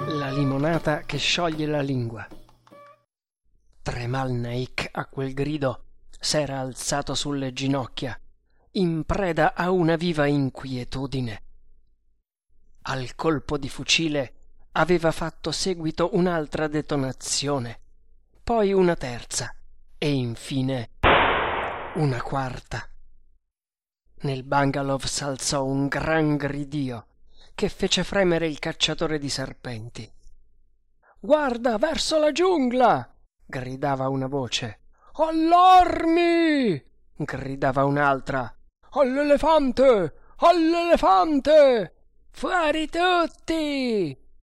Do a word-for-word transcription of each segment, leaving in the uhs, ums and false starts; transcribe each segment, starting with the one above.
La limonata che scioglie la lingua. Tremal Naik a quel grido s'era alzato sulle ginocchia, in preda a una viva inquietudine. Al colpo di fucile aveva fatto seguito un'altra detonazione, poi una terza e infine una quarta. Nel bungalow s'alzò un gran gridio che fece fremere il cacciatore di serpenti. «Guarda, verso la giungla!» gridava una voce. «Allarmi!» gridava un'altra. «All'elefante! All'elefante! Fuori tutti!»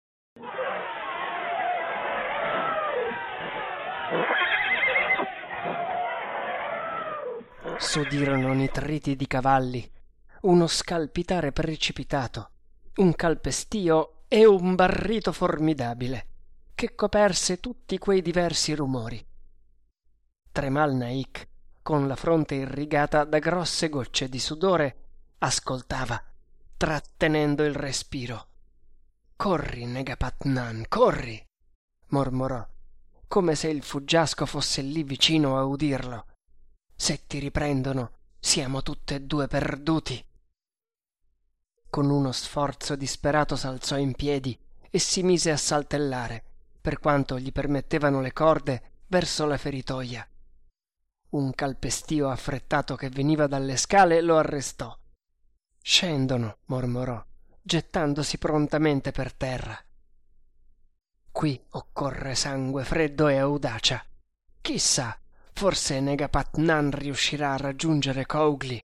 S'udirono nitriti di cavalli, uno scalpitare precipitato, un calpestio e un barrito formidabile che coperse tutti quei diversi rumori. Tremal Naik, con la fronte irrigata da grosse gocce di sudore, ascoltava, trattenendo il respiro. «Corri, Negapat-Nan, corri!» mormorò, come se il fuggiasco fosse lì vicino a udirlo. «Se ti riprendono, siamo tutte e due perduti!» Con uno sforzo disperato s'alzò in piedi e si mise a saltellare, per quanto gli permettevano le corde, verso la feritoia. Un calpestio affrettato che veniva dalle scale lo arrestò. «Scendono», mormorò, gettandosi prontamente per terra. «Qui occorre sangue freddo e audacia. Chissà, forse Negapat-Nan riuscirà a raggiungere Cowgli».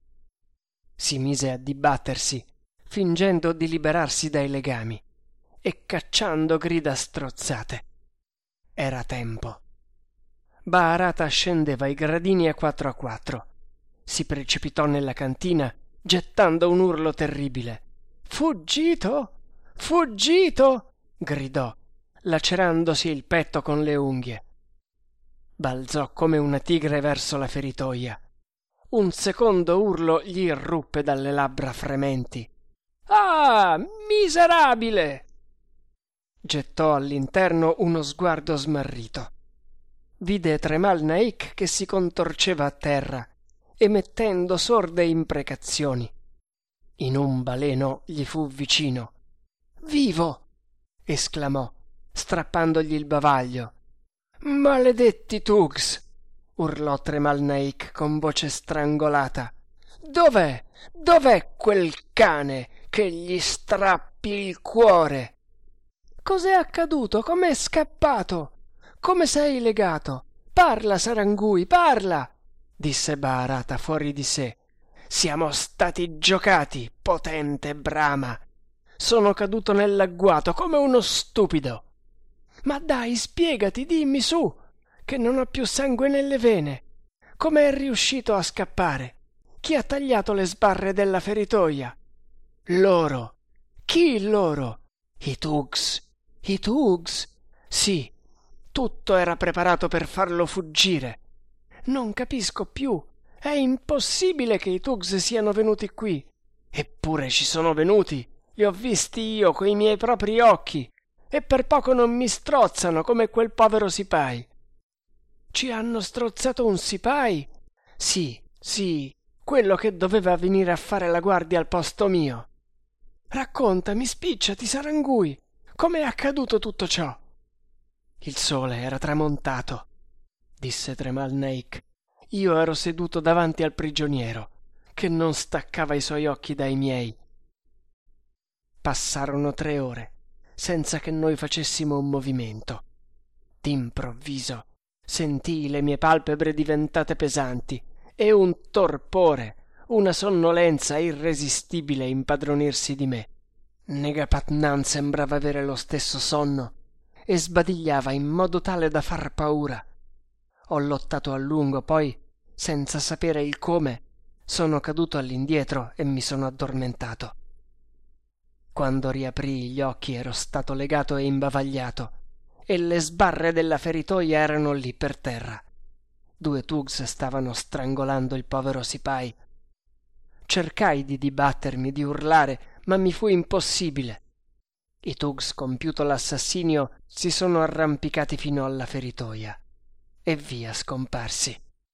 Si mise a dibattersi, fingendo di liberarsi dai legami e cacciando grida strozzate. Era tempo. Bharata scendeva i gradini a quattro a quattro. Si precipitò nella cantina, gettando un urlo terribile. «Fuggito! Fuggito!» gridò, lacerandosi il petto con le unghie. Balzò come una tigre verso la feritoia. Un secondo urlo gli irruppe dalle labbra frementi. «Ah, miserabile!» Gettò all'interno uno sguardo smarrito. Vide Tremal Naik che si contorceva a terra, emettendo sorde imprecazioni. In un baleno gli fu vicino. «Vivo!» esclamò, strappandogli il bavaglio. «Maledetti Tugs!» urlò Tremal Naik con voce strangolata. «Dov'è? Dov'è quel cane che gli strappi il cuore?» «Cos'è accaduto? Com'è scappato? Come sei legato? Parla, Sarangui, parla!» disse Bharata fuori di sé. «Siamo stati giocati, potente Brahma. Sono caduto nell'agguato come uno stupido. Ma dai, spiegati, dimmi su, che non ho più sangue nelle vene. Come è riuscito a scappare? Chi ha tagliato le sbarre della feritoia?» «Loro». «Chi loro?» «I Tugs». «I Tugs?» «Sì, tutto era preparato per farlo fuggire. Non capisco più. È impossibile che i Tugs siano venuti qui. Eppure ci sono venuti. Li ho visti io coi miei propri occhi. E per poco non mi strozzano come quel povero sipai». «Ci hanno strozzato un sipai?» «Sì, sì, quello che doveva venire a fare la guardia al posto mio». «Raccontami, spicciati, Sarangui, come è accaduto tutto ciò?» «Il sole era tramontato», disse Tremal Naik. «Io ero seduto davanti al prigioniero, che non staccava i suoi occhi dai miei. Passarono tre ore, senza che noi facessimo un movimento. D'improvviso sentii le mie palpebre diventate pesanti e un torpore, una sonnolenza irresistibile impadronirsi di me. Negapat-Nan sembrava avere lo stesso sonno e sbadigliava in modo tale da far paura. Ho lottato a lungo, poi, senza sapere il come, sono caduto all'indietro e mi sono addormentato. Quando riaprii gli occhi ero stato legato e imbavagliato, e le sbarre della feritoia erano lì per terra. Due Tugs stavano strangolando il povero sipai. Cercai di dibattermi, di urlare, ma mi fu impossibile. I Tugs, compiuto l'assassinio, si sono arrampicati fino alla feritoia e via scomparsi.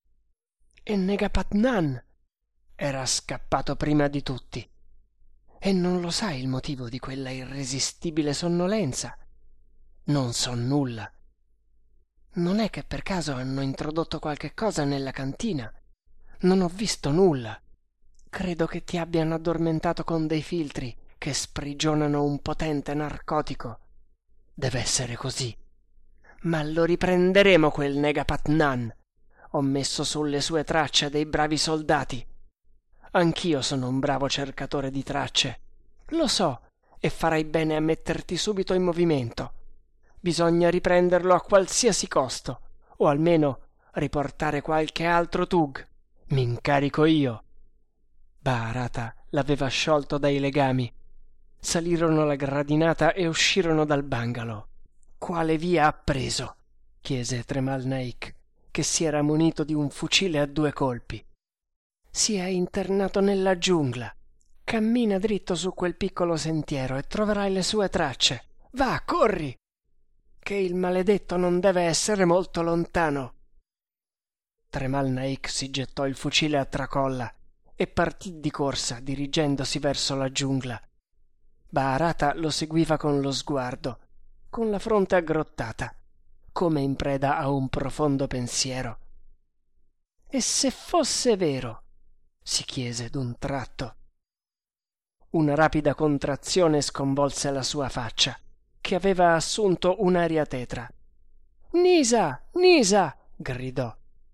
E Negapat-Nan era scappato prima di tutti. E non lo sai il motivo di quella irresistibile sonnolenza? Non so nulla. Non è che per caso hanno introdotto qualche cosa nella cantina? Non ho visto nulla. Credo che ti abbiano addormentato con dei filtri che sprigionano un potente narcotico. Deve essere così. Ma lo riprenderemo quel Negapat-Nan. Ho messo sulle sue tracce dei bravi soldati. Anch'io sono un bravo cercatore di tracce. Lo so, e farai bene a metterti subito in movimento. Bisogna riprenderlo a qualsiasi costo, o almeno riportare qualche altro Tug. Mi incarico io. Bharata l'aveva sciolto dai legami. Salirono la gradinata e uscirono dal bungalow. Quale via ha preso? Chiese Tremal Naik, che si era munito di un fucile a due colpi. Si è internato nella giungla. Cammina dritto su quel piccolo sentiero e troverai le sue tracce. Va, corri! Che il maledetto non deve essere molto lontano. Tremal Naik si gettò il fucile a tracolla e partì di corsa, dirigendosi verso la giungla. Bharata lo seguiva con lo sguardo, con la fronte aggrottata, come in preda a un profondo pensiero. E se fosse vero? Si chiese d'un tratto. Una rapida contrazione sconvolse la sua faccia, che aveva assunto un'aria tetra. «Nisa! Nisa!» gridò.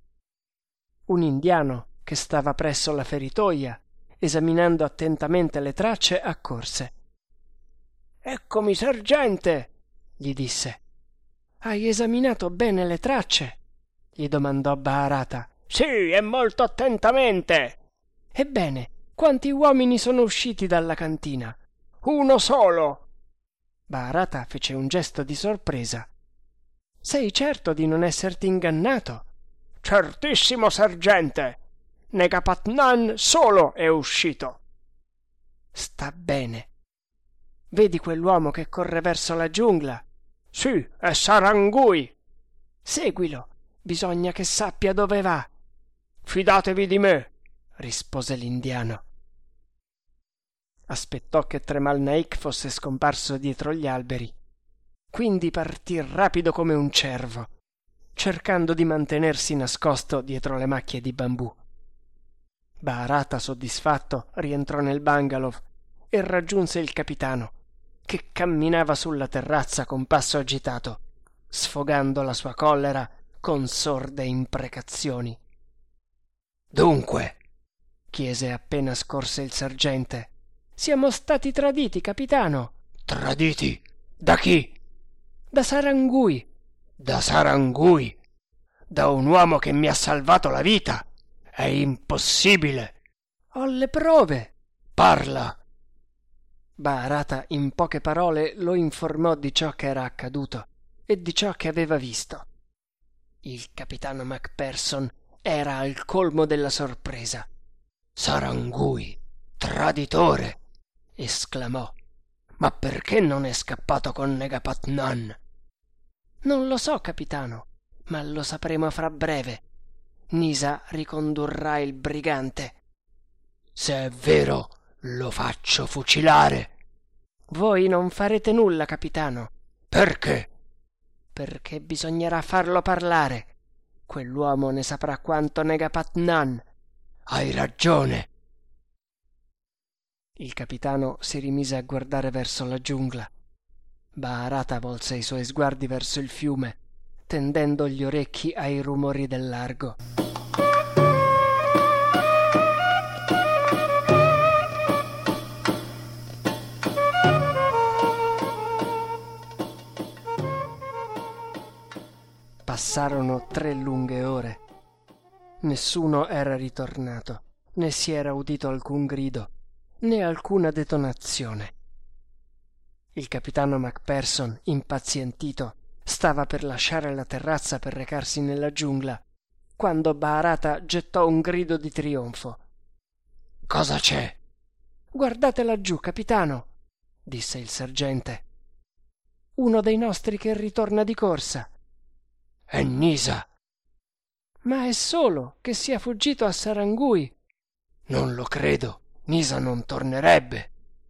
Un indiano, che stava presso la feritoia, esaminando attentamente le tracce, accorse. «Eccomi, sergente!» gli disse. «Hai esaminato bene le tracce?» gli domandò Bharata. «Sì, e molto attentamente!» «Ebbene, quanti uomini sono usciti dalla cantina?» «Uno solo!» Bharata fece un gesto di sorpresa. «Sei certo di non esserti ingannato?» «Certissimo, sergente! Negapat-Nan solo è uscito!» «Sta bene. Vedi quell'uomo che corre verso la giungla?» «Sì, è Sarangui!» «Seguilo, bisogna che sappia dove va!» «Fidatevi di me!» rispose l'indiano. Aspettò che Tremal Naik fosse scomparso dietro gli alberi. Quindi partì rapido come un cervo, cercando di mantenersi nascosto dietro le macchie di bambù. Bharata, soddisfatto, rientrò nel bungalow e raggiunse il capitano, che camminava sulla terrazza con passo agitato, sfogando la sua collera con sorde imprecazioni. «Dunque?» chiese appena scorse il sergente. «Siamo stati traditi, capitano!» «Traditi? Da chi?» «Da Sarangui!» «Da Sarangui? Da un uomo che mi ha salvato la vita? È impossibile!» «Ho le prove!» «Parla!» Bharata in poche parole lo informò di ciò che era accaduto e di ciò che aveva visto. Il capitano Macpherson era al colmo della sorpresa. «Sarangui, traditore!» esclamò. «Ma perché non è scappato con Negapat-Nan?» «Non lo so, capitano, ma lo sapremo fra breve. Nisa ricondurrà il brigante». «Se è vero, lo faccio fucilare!» «Voi non farete nulla, capitano». «Perché?» «Perché bisognerà farlo parlare. Quell'uomo ne saprà quanto Negapat-Nan». «Hai ragione». Il capitano si rimise a guardare verso la giungla. Bharata volse i suoi sguardi verso il fiume, tendendo gli orecchi ai rumori del largo. Passarono tre lunghe ore. Nessuno era ritornato, né si era udito alcun grido, né alcuna detonazione. Il capitano Macpherson, impazientito, stava per lasciare la terrazza per recarsi nella giungla, quando Bharata gettò un grido di trionfo. «Cosa c'è?» «Guardate laggiù, capitano!» disse il sergente. uno dei nostri che ritorna di corsa. È Nisa. Ma è solo che sia fuggito a Sarangui. Non lo credo. Nisa non tornerebbe.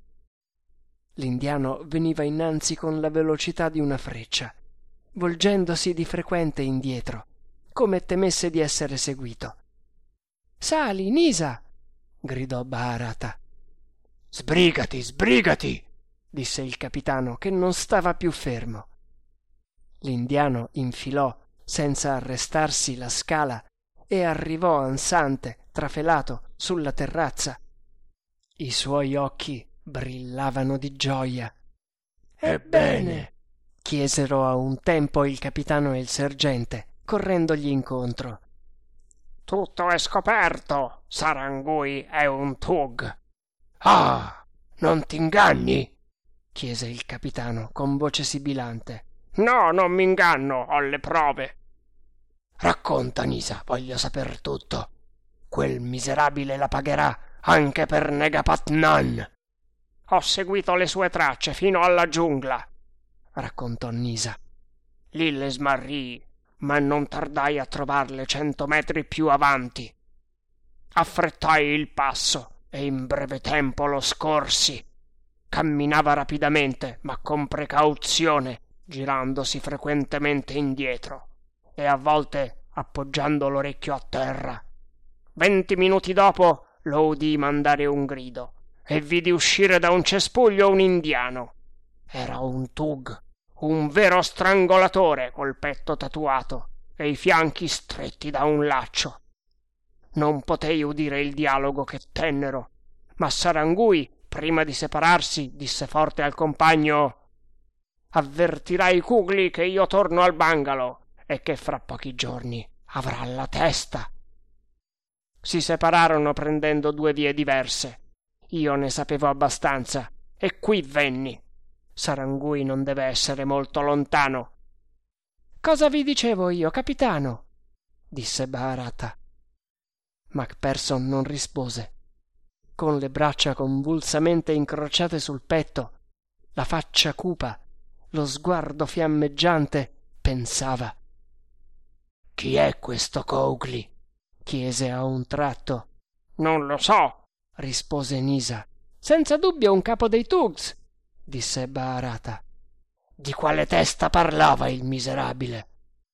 L'indiano veniva innanzi con la velocità di una freccia, volgendosi di frequente indietro, come temesse di essere seguito. «Sali, Nisa!» gridò Bharata. «Sbrigati, sbrigati!» disse il capitano, che non stava più fermo. L'indiano infilò, senza arrestarsi, la scala e arrivò ansante, trafelato, sulla terrazza. I suoi occhi brillavano di gioia. «Ebbene?» chiesero a un tempo il capitano e il sergente, correndogli incontro. «Tutto è scoperto. Sarangui è un Thug». «Ah, non t'inganni?» chiese il capitano con voce sibilante. «No, non m'inganno, ho le prove». «Racconta, Nisa, voglio saper tutto. Quel miserabile la pagherà anche per Negapatnan». «Ho seguito le sue tracce fino alla giungla», raccontò Nisa. «Lì le smarrii, ma non tardai a trovarle cento metri più avanti. Affrettai il passo e in breve tempo lo scorsi. Camminava rapidamente, ma con precauzione, girandosi frequentemente indietro e a volte appoggiando l'orecchio a terra. Venti minuti dopo lo udii mandare un grido e vidi uscire da un cespuglio un indiano. Era un Thug, un vero strangolatore col petto tatuato e i fianchi stretti da un laccio. Non potei udire il dialogo che tennero, ma Sarangui, prima di separarsi, disse forte al compagno: «Avvertirai Kugli che io torno al bungalow e che fra pochi giorni avrà la testa». Si separarono prendendo due vie diverse. Io ne sapevo abbastanza e qui venni. Sarangui non deve essere molto lontano. «Cosa vi dicevo io, capitano?» disse Bharata. Macpherson non rispose. Con le braccia convulsamente incrociate sul petto, la faccia cupa, lo sguardo fiammeggiante, pensava. «Chi è questo Cowgli?» chiese a un tratto. «Non lo so», rispose Nisa. «Senza dubbio un capo dei Thugs», disse Bharata. «Di quale testa parlava il miserabile?»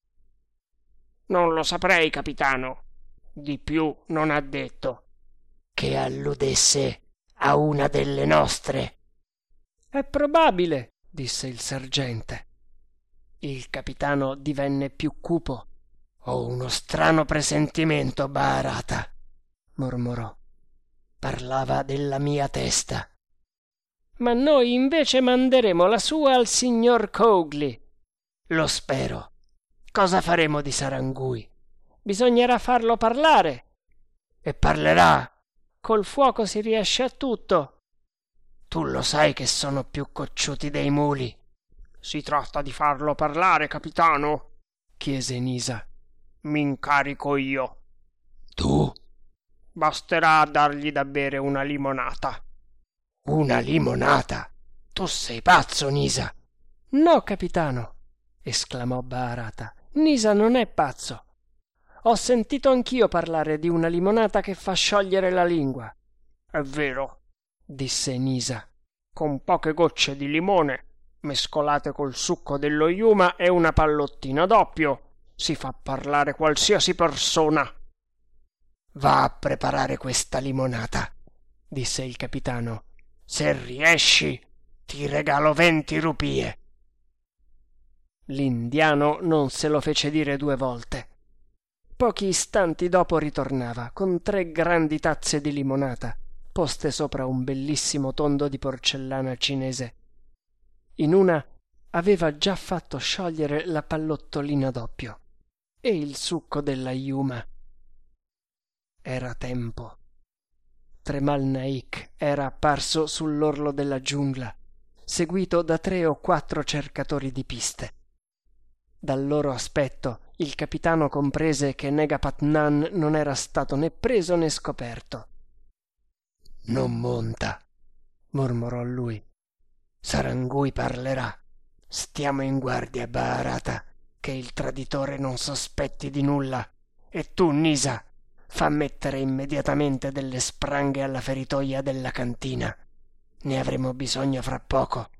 «Non lo saprei, capitano. Di più non ha detto». «Che alludesse a una delle nostre?» «È probabile», disse il sergente. Il capitano divenne più cupo. «Ho uno strano presentimento, Bharata», mormorò. «Parlava della mia testa». «Ma noi invece manderemo la sua al signor Cowgli». «Lo spero. Cosa faremo di Sarangui?» «Bisognerà farlo parlare». «E parlerà?» «Col fuoco si riesce a tutto». «Tu lo sai che sono più cocciuti dei muli». «Si tratta di farlo parlare, capitano?» chiese Nisa. «Mi incarico io». «Tu?» «Basterà dargli da bere una limonata». «Una limonata? Tu sei pazzo, Nisa!» «No, capitano», esclamò Bharata. «Nisa non è pazzo. Ho sentito anch'io parlare di una limonata che fa sciogliere la lingua». «È vero», disse Nisa. «con poche gocce di limone, mescolate col succo dello yuma e una pallottina d'oppio, si fa parlare qualsiasi persona». «Va a preparare questa limonata», disse il capitano. «Se riesci, ti regalo venti rupie». L'indiano non se lo fece dire due volte. Pochi istanti dopo ritornava con tre grandi tazze di limonata, poste sopra un bellissimo tondo di porcellana cinese. In una aveva già fatto sciogliere la pallottolina d'oppio e il succo della yuma. Era tempo. Tremal Naik era apparso sull'orlo della giungla, seguito da tre o quattro cercatori di piste. Dal loro aspetto il capitano comprese che Negapatnan non era stato né preso né scoperto. «Non monta», mormorò lui. «Sarangui parlerà. Stiamo in guardia, Bharata, che il traditore non sospetti di nulla. E tu, Nisa, fa mettere immediatamente delle spranghe alla feritoia della cantina. Ne avremo bisogno fra poco.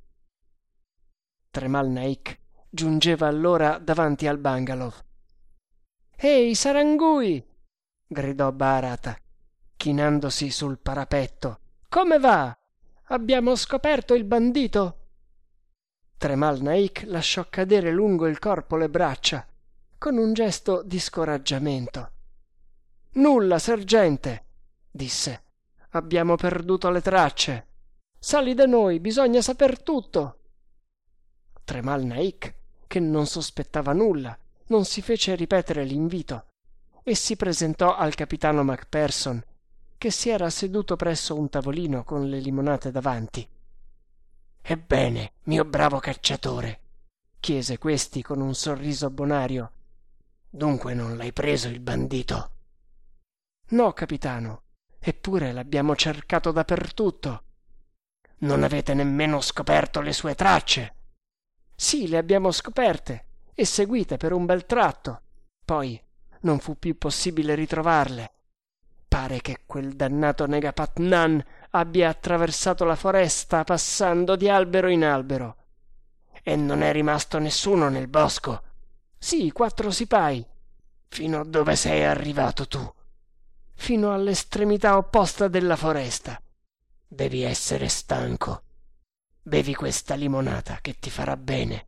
Tremal Naik giungeva allora davanti al bungalow. «Ehi, Sarangui!» gridò Bharata, chinandosi sul parapetto. «Come va? Abbiamo scoperto il bandito?» Tremal Naik lasciò cadere lungo il corpo le braccia, con un gesto di scoraggiamento. «Nulla, sergente!» disse. «Abbiamo perduto le tracce. Sali da noi, bisogna saper tutto!» Tremal Naik, che non sospettava nulla, non si fece ripetere l'invito e si presentò al capitano Macpherson, che si era seduto presso un tavolino con le limonate davanti. «Ebbene, mio bravo cacciatore», chiese questi con un sorriso bonario, «dunque non l'hai preso il bandito?» «No, capitano, eppure l'abbiamo cercato dappertutto». «Non avete nemmeno scoperto le sue tracce?» «Sì, le abbiamo scoperte e seguite per un bel tratto. Poi non fu più possibile ritrovarle. Pare che quel dannato Negapat-Nan abbia attraversato la foresta passando di albero in albero». «E non è rimasto nessuno nel bosco?» «Sì, quattro sipai». «Fino a dove sei arrivato tu?» «Fino all'estremità opposta della foresta». «Devi essere stanco. Bevi questa limonata che ti farà bene».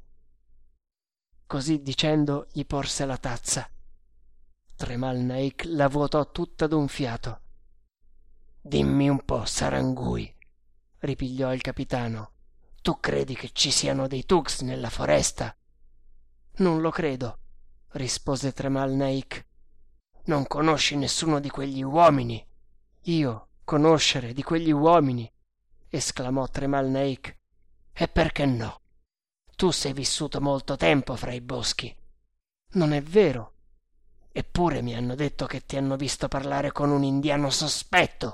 Così dicendo gli porse la tazza. Tremal Naik la vuotò tutta d'un fiato. «Dimmi un po', Sarangui», ripigliò il capitano, «tu credi che ci siano dei Tugs nella foresta?» «Non lo credo», rispose Tremal Naik. «Non conosci nessuno di quegli uomini?» «Io conoscere di quegli uomini?» esclamò Tremal Naik. «E perché no? Tu sei vissuto molto tempo fra i boschi». «Non è vero». «Eppure mi hanno detto che ti hanno visto parlare con un indiano sospetto».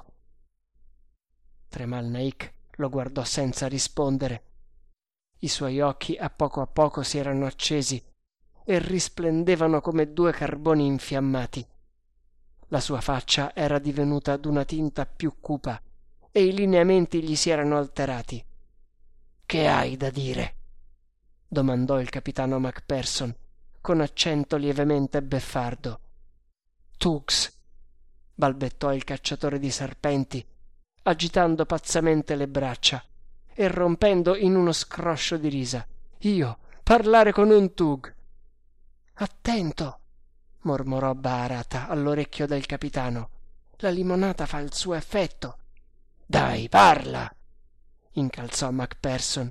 Tremal Naik lo guardò senza rispondere. I suoi occhi a poco a poco si erano accesi e risplendevano come due carboni infiammati. La sua faccia era divenuta d'una tinta più cupa e i lineamenti gli si erano alterati. «Che hai da dire?» domandò il capitano Macpherson con accento lievemente beffardo. «Tugs», balbettò il cacciatore di serpenti, agitando pazzamente le braccia e rompendo in uno scroscio di risa. «Io parlare con un Tug!» «Attento!» mormorò Bharata all'orecchio del capitano. «La limonata fa il suo effetto!» «Dai, parla!» incalzò Macpherson.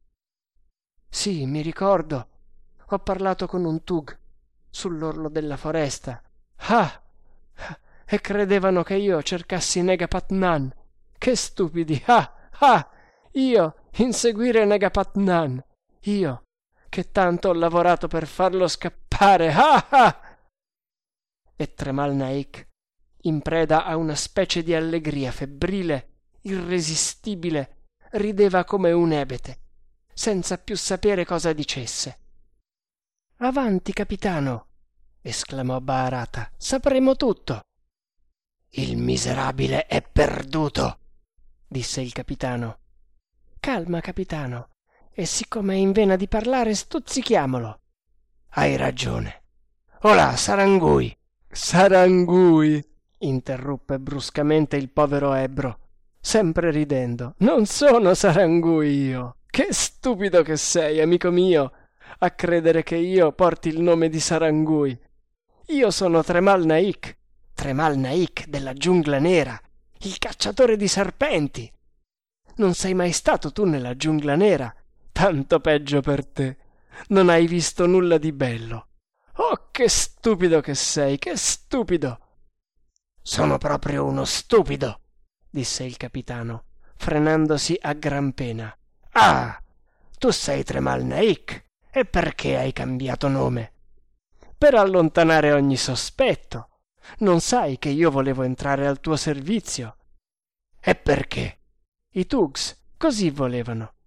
«Sì, mi ricordo. Ho parlato con un Tug sull'orlo della foresta. Ah! E credevano che io cercassi Negapat-Nan. Che stupidi! Ah! Ah! Io inseguire Negapat-Nan. Io che tanto ho lavorato per farlo scappare. Ah! Ah!» E Tremal Naik, in preda a una specie di allegria febbrile, irresistibile, rideva come un ebete, senza più sapere cosa dicesse. «Avanti, capitano!» esclamò Bharata. «Sapremo tutto!» «Il miserabile è perduto!» disse il capitano. «Calma, capitano, e siccome è in vena di parlare, stuzzichiamolo!» «Hai ragione. Olà, Sarangui!» «Sarangui!» interruppe bruscamente il povero ebbro, sempre ridendo. «Non sono Sarangui io! Che stupido che sei, amico mio, a credere che io porti il nome di Sarangui. Io sono Tremal Naik, Tremal Naik della giungla nera, il cacciatore di serpenti. Non sei mai stato tu nella giungla nera? Tanto peggio per te. Non hai visto nulla di bello. Oh, che stupido che sei, che stupido!» «Sono proprio uno stupido», disse il capitano, frenandosi a gran pena. «Ah, tu sei Tremal Naik, e perché hai cambiato nome?» «Per allontanare ogni sospetto. Non sai che io volevo entrare al tuo servizio?» «E perché?» «I Tugs così volevano.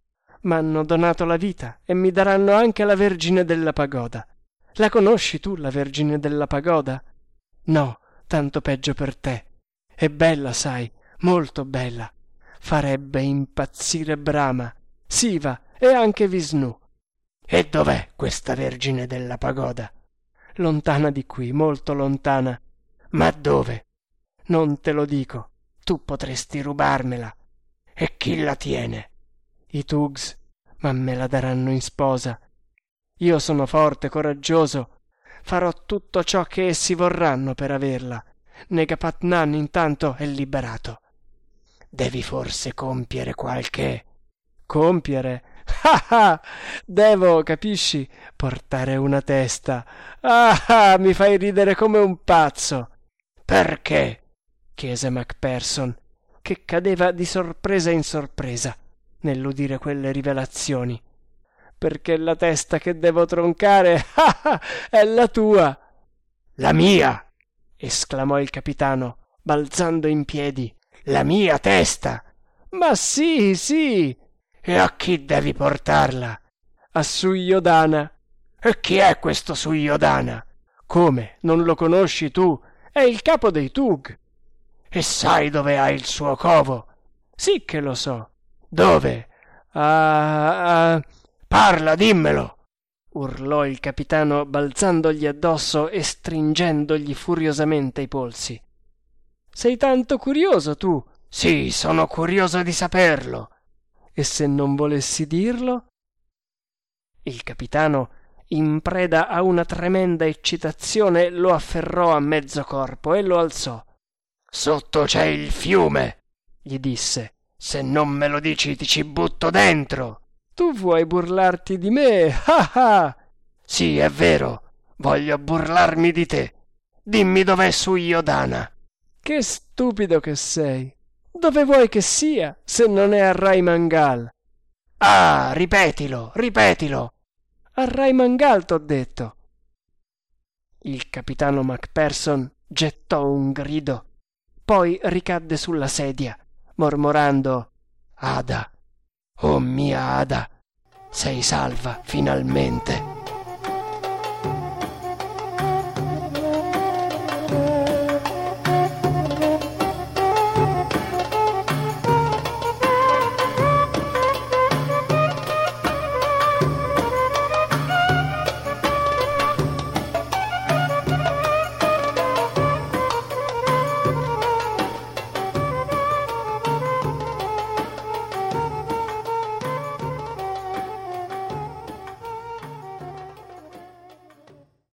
M'hanno donato la vita e mi daranno anche la Vergine della Pagoda. La conosci tu, la Vergine della Pagoda? No, tanto peggio per te. È bella, sai, molto bella. Farebbe impazzire Brahma, Siva e anche Visnu. E dov'è questa Vergine della Pagoda? Lontana di qui, molto lontana. Ma dove? Non te lo dico. Tu potresti rubarmela. E chi la tiene? I Tugs, ma me la daranno in sposa. Io sono forte, coraggioso. Farò tutto ciò che essi vorranno per averla. Negapatnan intanto è liberato. Devi forse compiere qualche... Compiere? Ah ah! Devo, capisci, portare una testa. Ah ah! Mi fai ridere come un pazzo. Perché? Chiese Macpherson, che cadeva di sorpresa in sorpresa nell'udire quelle rivelazioni. Perché la testa che devo troncare ah ah, è la tua. La mia! Esclamò il capitano, balzando in piedi. La mia testa! Ma sì, sì! E a chi devi portarla? A Suiodana. E chi è questo Suiodana? Come, non lo conosci tu? È il capo dei Tug. E sai dove ha il suo covo? Sì che lo so. Dove? Ah, ah. Parla, dimmelo! Urlò il capitano balzandogli addosso e stringendogli furiosamente i polsi. Sei tanto curioso tu? Sì, sono curioso di saperlo. E se non volessi dirlo? Il capitano, in preda a una tremenda eccitazione, lo afferrò a mezzo corpo e lo alzò. Sotto c'è il fiume, gli disse. Se non me lo dici ti ci butto dentro. Tu vuoi burlarti di me? Ah ah! Sì, è vero, voglio burlarmi di te. Dimmi dov'è Suiodana. Che stupido che sei. Dove vuoi che sia, se non è a Raimangal? Ah, ripetilo, ripetilo. A Raimangal t'ho detto. Il capitano Macpherson gettò un grido, poi ricadde sulla sedia, mormorando: Ada, oh mia Ada, sei salva finalmente.